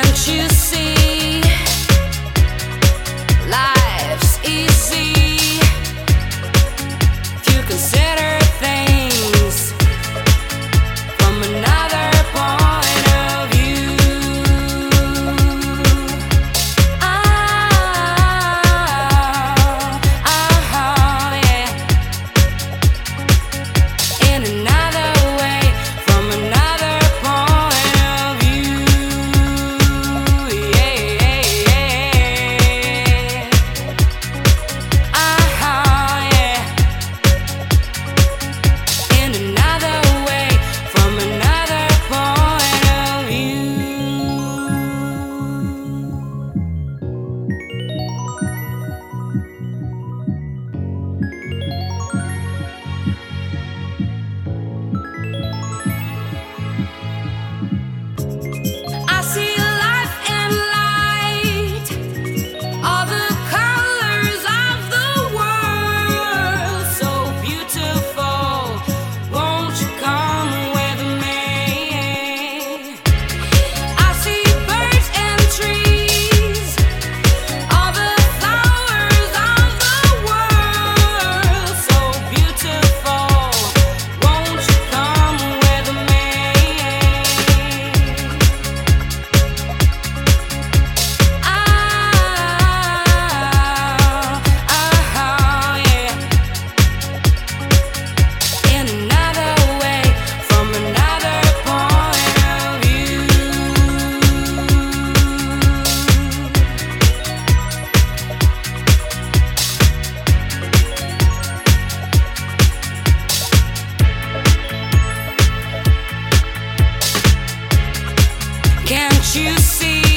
you see? Life's easy if you consider things from another point of view. Yeah. In another way, from another point of view. Yeah. Yeah. In another way, from another point of view. I see life and light, all the colors of the world, so beautiful. Won't you come with me? I see birds and trees, all the flowers of the world, so beautiful. Won't you come with me? Yeah. In another way, from another point of view. Can't you see?